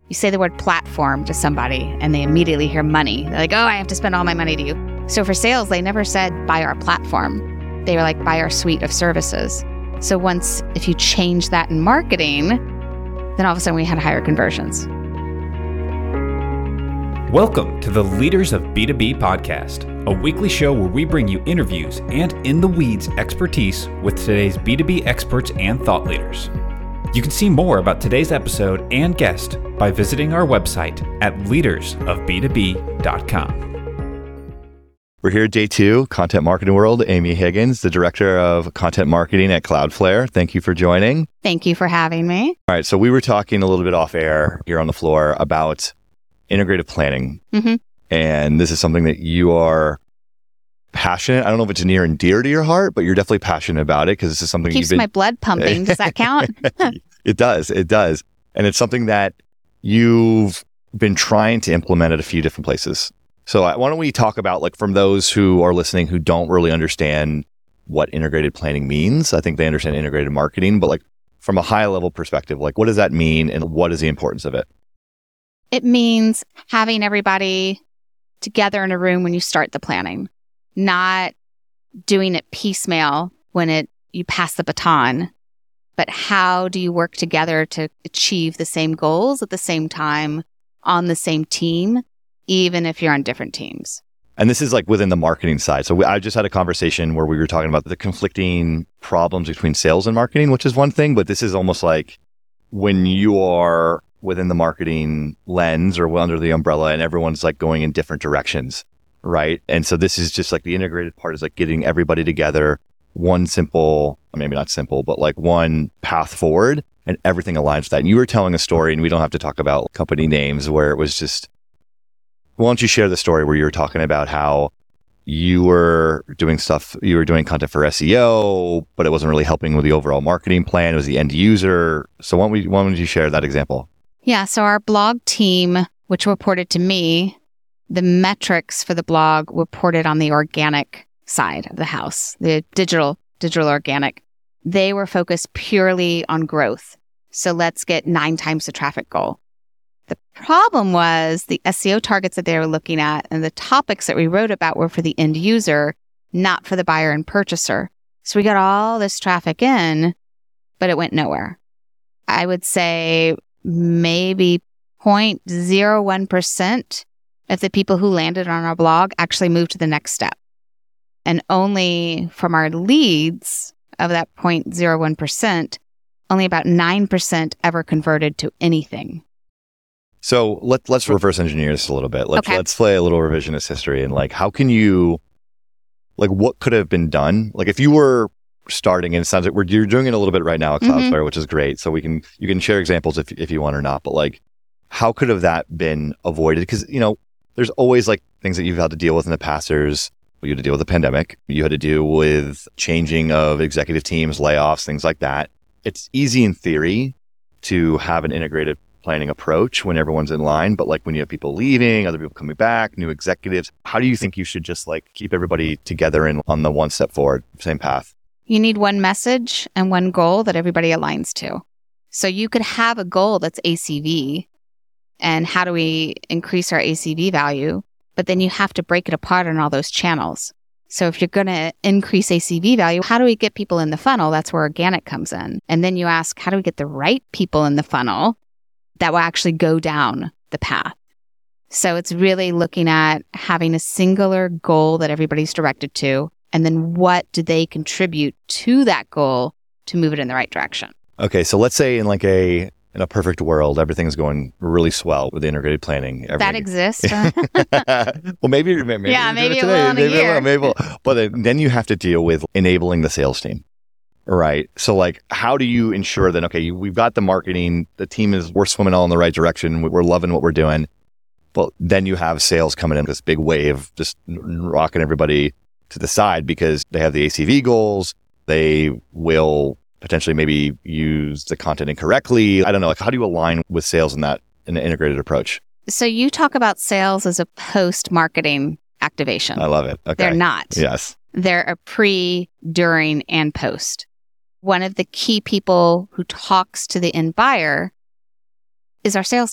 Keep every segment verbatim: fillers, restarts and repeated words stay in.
You say the word platform to somebody and they immediately hear money. They're like, oh, I have to spend all my money to you. So for sales, they never said buy our platform. They were like, buy our suite of services. So once, if you change that in marketing, then all of a sudden we had higher conversions. Welcome to the Leaders of B two B podcast, a weekly show where we bring you interviews and in-the-weeds expertise with today's B two B experts and thought leaders. You can see more about today's episode and guest by visiting our website at leaders of b two b dot com. We're here at day two, Content Marketing World. Amy Higgins, the Director of Content Marketing at Cloudflare. Thank you for joining. Thank you for having me. All right, so we were talking a little bit off air here on the floor about integrative planning. Mm-hmm. And this is something that you are passionate. I don't know if it's near and dear to your heart, but you're definitely passionate about it because this is something Keeps you've been... my blood pumping. Does that count? It does. It does. And it's something that you've been trying to implement at a few different places. So uh, why don't we talk about, like, from those who are listening who don't really understand what integrated planning means. I think they understand integrated marketing, but like from a high level perspective, like what does that mean and what is the importance of it? It means having everybody together in a room when you start the planning, not doing it piecemeal when it you pass the baton, but how do you work together to achieve the same goals at the same time on the same team, even if you're on different teams. And this is like within the marketing side. So we, I just had a conversation where we were talking about the conflicting problems between sales and marketing, which is one thing, but this is almost like when you are within the marketing lens or under the umbrella and everyone's like going in different directions, right? And so this is just like the integrated part is like getting everybody together, one simple, maybe not simple, but like one path forward and everything aligns with that. And you were telling a story, and we don't have to talk about company names, where it was just, why don't you share the story where you were talking about how you were doing stuff, you were doing content for S E O, but it wasn't really helping with the overall marketing plan. It was the end user. So why don't, we, why don't you share that example? Yeah, so our blog team, which reported to me, the metrics for the blog reported on the organic side of the house, the digital, digital organic. They were focused purely on growth. So let's get nine times the traffic goal. The problem was the S E O targets that they were looking at and the topics that we wrote about were for the end user, not for the buyer and purchaser. So we got all this traffic in, but it went nowhere. I would say maybe zero point zero one percent of the people who landed on our blog actually moved to the next step. And only from our leads of that zero point zero one percent, only about nine percent ever converted to anything. So let, let's reverse engineer this a little bit. Let's, okay. let's play a little revisionist history and like, how can you, like what could have been done? Like if you were starting, and it sounds like we're, you're doing it a little bit right now at Cloudflare, mm-hmm. which is great. So we can, you can share examples if if you want or not, but like, how could have that been avoided? Because, you know, there's always like things that you've had to deal with in the past. There's, you had to deal with the pandemic. You had to deal with changing of executive teams, layoffs, things like that. It's easy in theory to have an integrated planning approach when everyone's in line, but like when you have people leaving, other people coming back, new executives, how do you think you should just like keep everybody together and on the one step forward, same path? You need one message and one goal that everybody aligns to. So you could have a goal that's A C V and how do we increase our A C V value, but then you have to break it apart on all those channels. So if you're going to increase A C V value, how do we get people in the funnel? That's where organic comes in. And then you ask, how do we get the right people in the funnel that will actually go down the path? So it's really looking at having a singular goal that everybody's directed to, and then what do they contribute to that goal to move it in the right direction? Okay, so let's say in like a in a perfect world, everything's going really swell with integrated planning. Everything. That exists. well, maybe, maybe yeah, maybe it it will in a maybe year. It will, maybe it will. But then, then you have to deal with enabling the sales team. Right. So like, how do you ensure that, okay, we've got the marketing, the team is, we're swimming all in the right direction. We're loving what we're doing. But then you have sales coming in, this big wave, just rocking everybody to the side because they have the A C V goals. They will potentially maybe use the content incorrectly. I don't know. Like, how do you align with sales in that, in an integrated approach? So you talk about sales as a post-marketing activation. I love it. Okay. They're not. Yes. They're a pre, during, and post. One of the key people who talks to the end buyer is our sales team.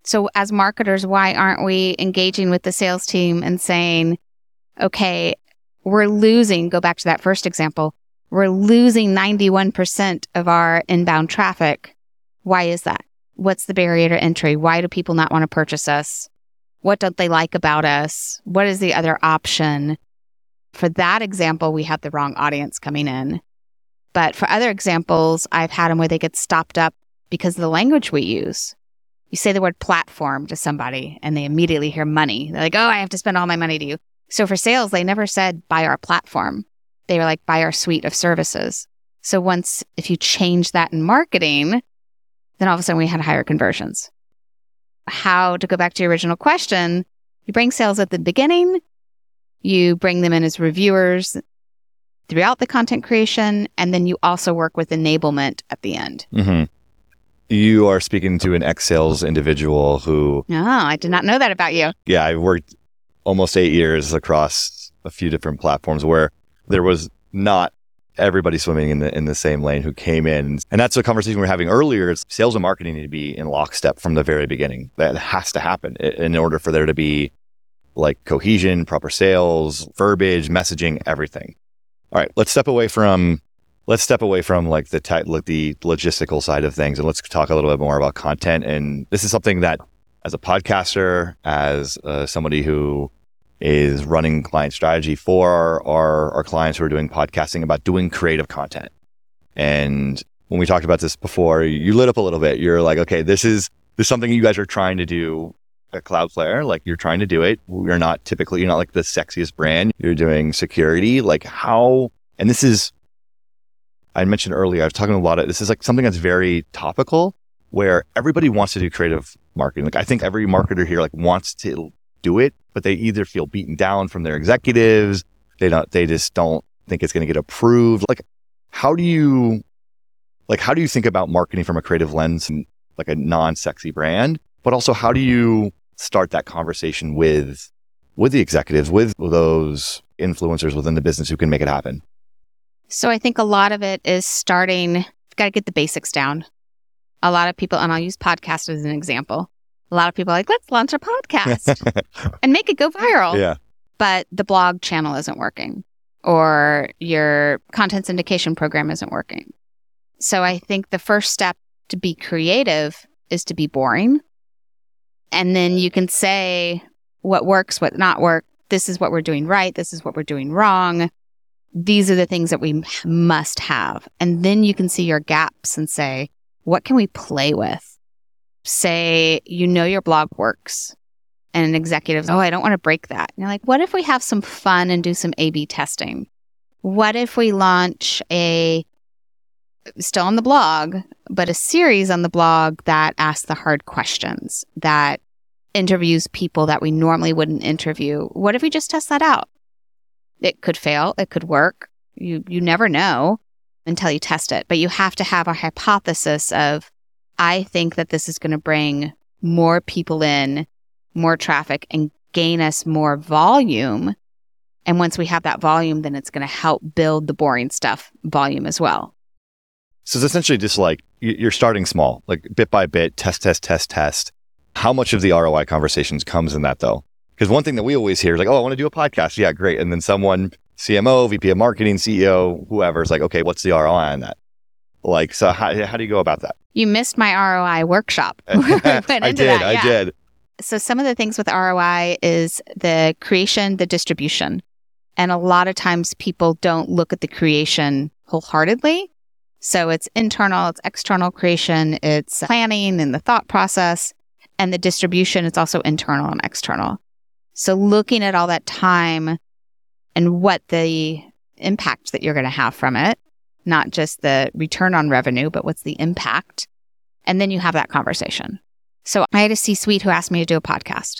So as marketers, why aren't we engaging with the sales team and saying, okay, we're losing, go back to that first example, we're losing ninety-one percent of our inbound traffic. Why is that? What's the barrier to entry? Why do people not want to purchase us? What don't they like about us? What is the other option? For that example, we had the wrong audience coming in. But for other examples, I've had them where they get stopped up because of the language we use. You say the word platform to somebody and they immediately hear money. They're like, oh, I have to spend all my money to you. So for sales, they never said buy our platform. They were like, buy our suite of services. So once, if you change that in marketing, then all of a sudden we had higher conversions. How to go back to your original question, you bring sales at the beginning, you bring them in as reviewers throughout the content creation, and then you also work with enablement at the end. Mm-hmm. You are speaking to an ex-sales individual who... Oh, I did not know that about you. Yeah, I worked almost eight years across a few different platforms where there was not everybody swimming in the in the same lane who came in. And that's a conversation we were having earlier. Is sales and marketing need to be in lockstep from the very beginning. That has to happen in order for there to be like cohesion, proper sales, verbiage, messaging, everything. All right, let's step away from let's step away from like the tech, like the logistical side of things, and let's talk a little bit more about content. And this is something that, as a podcaster, as uh, somebody who is running client strategy for our, our our clients who are doing podcasting, about doing creative content. And when we talked about this before, you lit up a little bit. You're like, okay, this is this is something you guys are trying to do at Cloudflare. Like, you're trying to do it. You're not typically, you're not like the sexiest brand. You're doing security. Like how, and this is, I mentioned earlier, I was talking a lot of, this is like something that's very topical where everybody wants to do creative marketing. Like I think every marketer here like wants to do it, but they either feel beaten down from their executives. They don't, they just don't think it's going to get approved. Like, how do you, like, how do you think about marketing from a creative lens and like a non-sexy brand? But also, how do you start that conversation with, with the executives, with those influencers within the business who can make it happen? So I think a lot of it is starting, you've got to get the basics down. A lot of people, and I'll use podcast as an example. A lot of people are like, let's launch a podcast and make it go viral. Yeah. But the blog channel isn't working, or your content syndication program isn't working. So I think the first step to be creative is to be boring. And then you can say what works, what not work. This is what we're doing right. This is what we're doing wrong. These are the things that we must have. And then you can see your gaps and say, what can we play with? Say, you know, your blog works and an executive, oh, I don't want to break that. And you're like, what if we have some fun and do some A B testing? What if we launch a, still on the blog, but a series on the blog that asks the hard questions, that interviews people that we normally wouldn't interview? What if we just test that out? It could fail. It could work. You you never know until you test it. But you have to have a hypothesis of, I think that this is going to bring more people in, more traffic, and gain us more volume. And once we have that volume, then it's going to help build the boring stuff volume as well. So it's essentially just like you're starting small, like bit by bit, test, test, test, test. How much of the R O I conversations comes in that though? Because one thing that we always hear is like, oh, I want to do a podcast. Yeah, great. And then someone, C M O, V P of marketing, C E O, whoever is like, okay, what's the R O I on that? Like, so how, how do you go about that? You missed my R O I workshop. I did, that, I yeah. did. So some of the things with R O I is the creation, the distribution. And a lot of times people don't look at the creation wholeheartedly. So it's internal, it's external creation, it's planning and the thought process. And the distribution, it's also internal and external. So looking at all that time and what the impact that you're going to have from it, not just the return on revenue, but what's the impact? And then you have that conversation. So I had a C-suite who asked me to do a podcast,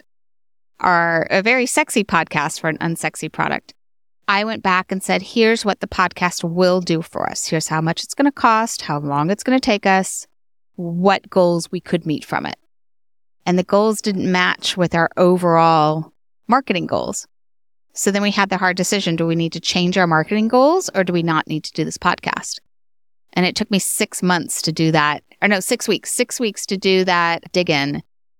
or a very sexy podcast for an unsexy product. I went back and said, here's what the podcast will do for us. Here's how much it's going to cost, how long it's going to take us, what goals we could meet from it. And the goals didn't match with our overall marketing goals. So then we had the hard decision. Do we need to change our marketing goals, or do we not need to do this podcast? And it took me six months to do that. Or no, six weeks, six weeks to do that dig in.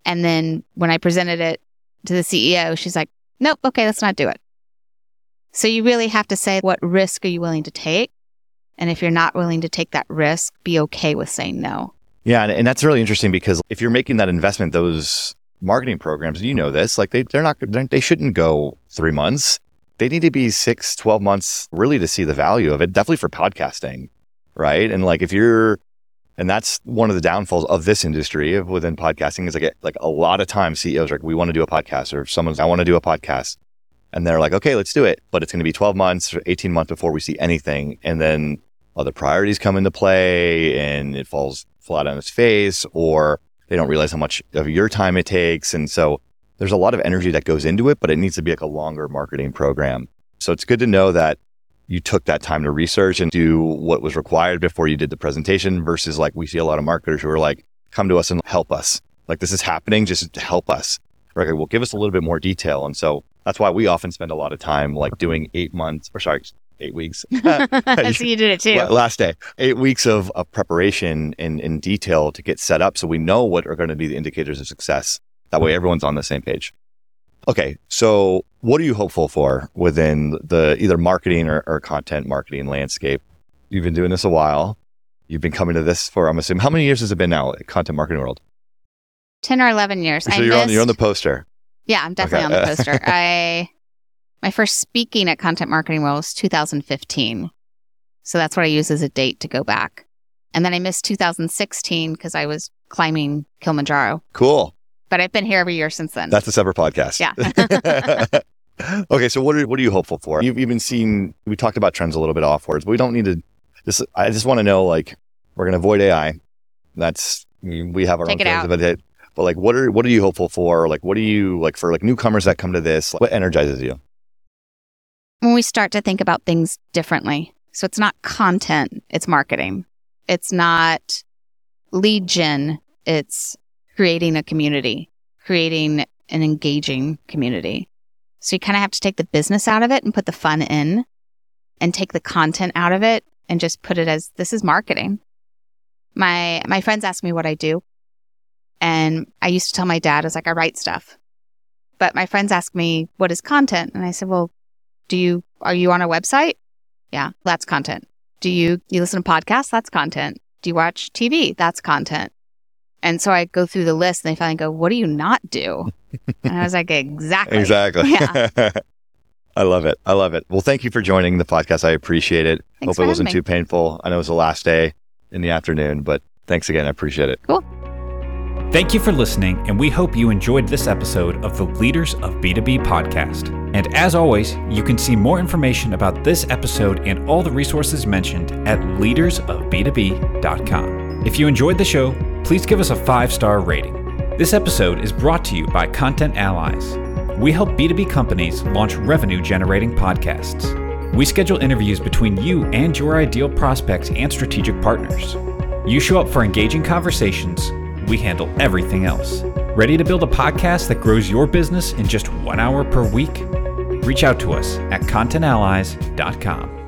And then when I presented it to the C E O, she's like, nope, okay, let's not do it. So you really have to say, what risk are you willing to take? And if you're not willing to take that risk, be okay with saying no. Yeah. And, and that's really interesting because if you're making that investment, those marketing programs, you know this, like they, they're not, they're, they shouldn't go three months. They need to be six, twelve months really to see the value of it, definitely for podcasting, right? And like if you're, and that's one of the downfalls of this industry of within podcasting is like, like a lot of times C E Os are like, we want to do a podcast, or someone's, I want to do a podcast. And they're like, okay, let's do it. But it's going to be twelve months or eighteen months before we see anything. And then other priorities come into play and it falls flat on its face, or they don't realize how much of your time it takes. And so there's a lot of energy that goes into it, but it needs to be like a longer marketing program. So it's good to know that you took that time to research and do what was required before you did the presentation versus like we see a lot of marketers who are like, come to us and help us. Like this is happening, just help us. Okay, well, give us a little bit more detail. And so that's why we often spend a lot of time like doing eight months or sorry, eight weeks. So you did it too. Last day, eight weeks of, of preparation in, in detail to get set up so we know what are going to be the indicators of success. That way everyone's on the same page. Okay, so what are you hopeful for within the either marketing or, or content marketing landscape? You've been doing this a while. You've been coming to this for, I'm assuming, how many years has it been now, content marketing world? ten or eleven years. So I you're, missed, on, you're on the poster. Yeah, I'm definitely Okay. on the poster. I My first speaking at Content Marketing World was two thousand fifteen. So that's what I use as a date to go back. And then I missed two thousand sixteen because I was climbing Kilimanjaro. Cool. But I've been here every year since then. That's a separate podcast. Yeah. Okay, so what are what are you hopeful for? You've even seen, we talked about trends a little bit offwards, but we don't need to, just, I just want to know, like, we're going to avoid A I. That's, we have our Take own it out. of it. But like, what are what are you hopeful for? Like, what do you, like for like newcomers that come to this, what energizes you? When we start to think about things differently. So it's not content, it's marketing. It's not lead gen, it's creating a community, creating an engaging community. So you kind of have to take the business out of it and put the fun in, and take the content out of it and just put it as, this is marketing. My my friends ask me what I do. And I used to tell my dad, I was like, I write stuff. But my friends ask me, what is content? And I said, well, do you, are you on a website? Yeah, that's content. Do you, you listen to podcasts? That's content. Do you watch T V? That's content. And so I go through the list and they finally go, what do you not do? And I was like, exactly. Exactly. Yeah. I love it. I love it. Well, thank you for joining the podcast. I appreciate it. Thanks Hope it for wasn't having me. too painful. I know it was the last day in the afternoon, but thanks again. I appreciate it. Cool. Thank you for listening, and we hope you enjoyed this episode of the Leaders of B two B podcast. And as always, you can see more information about this episode and all the resources mentioned at leaders of b two b dot com. If you enjoyed the show, please give us a five-star rating. This episode is brought to you by Content Allies. We help B two B companies launch revenue-generating podcasts. We schedule interviews between you and your ideal prospects and strategic partners. You show up for engaging conversations. We handle everything else. Ready to build a podcast that grows your business in just one hour per week? Reach out to us at content allies dot com.